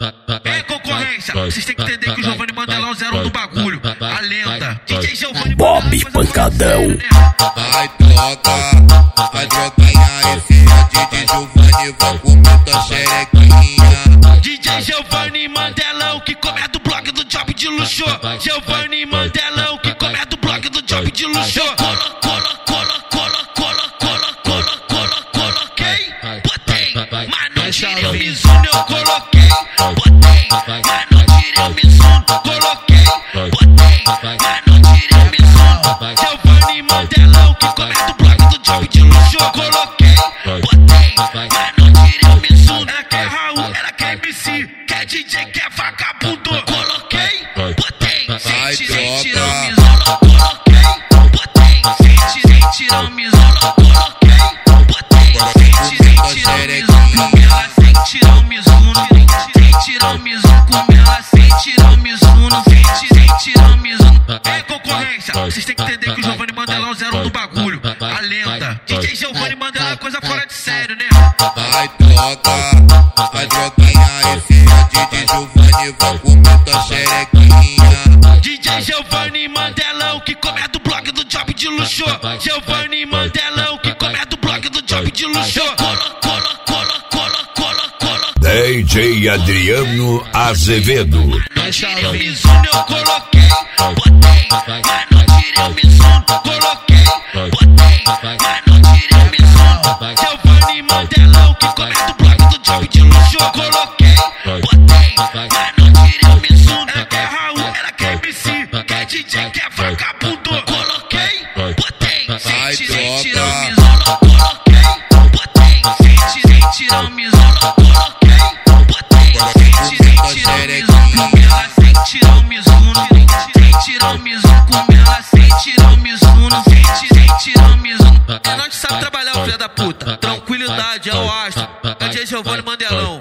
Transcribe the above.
É concorrência, vocês têm que entender que o Giovanni Mandela é o 01 do bagulho. A lenda, DJ Giovanni Bob Pancadão. Vai troca em AF, DJ Giovanni vai comer tua xerequinha. DJ Giovanni Mandelão que come do blog do Job de Luxo. Giovanni Mandelão que come do blog do Job de Luxo. Coloquei, botei, mas não tirei o Mizuno, eu coloquei, botei, mas não tirei o Mizuno, coloquei, botei, mas não tirei o Mizuno. Giovanni Mandelão que come do blog do Job de Luxo. Coloquei, botei, mas não tirei o Mizuno. Ela quer Raul, ela quer MC, quer DJ, quer vagabundo. Coloquei, botei, sem tirar o Mizuno, coloquei, botei, sem tirar o Mizuno, coloquei, botei, sem tirar o Mizuno, com ela sem tirar o Mizuno, sem tirar o Mizuno, com ela sem tirar o Mizuno, sem tirar o Mizuno. É concorrência, vocês têm que entender que o Giovanni Mandela é o 01 do bagulho. A lenda, DJ Giovanni Mandela é coisa fora de sério, né? Vai troca em AF, DJ Giovanni vai comer tua xerequinha. DJ Giovanni Mandelão que come do blog do Job de Luxo. Giovanni Mandelão que come do blog do Job de Luxo. DJ Adriano Azevedo. Não tirei o Mizuno, eu coloquei, botei, mas não tirei o Mizuno, coloquei, botei, mas não tirei o Mizuno. Giovanni Mandelão que come do blog do Job de Luxo. Coloquei, botei, mas não tirei o Mizuno. Ela quer Raul, ela quer MC, quer DJ, quer vagabundo. Coloquei, botei, sem tirar o Mizuno, coloquei, botei, sem tirar o Mizuno, coloquei, botei, sem tirar o Mizuno, com ela sem tirar o Mizuno, sem tirar o Mizuno, com ela sem tirar o Mizuno, sem tirar o Mizuno. É nós que sabe trabalhar, o filho da puta. Tranquilidade, eu acho. É DJ Giovanni Mandelão.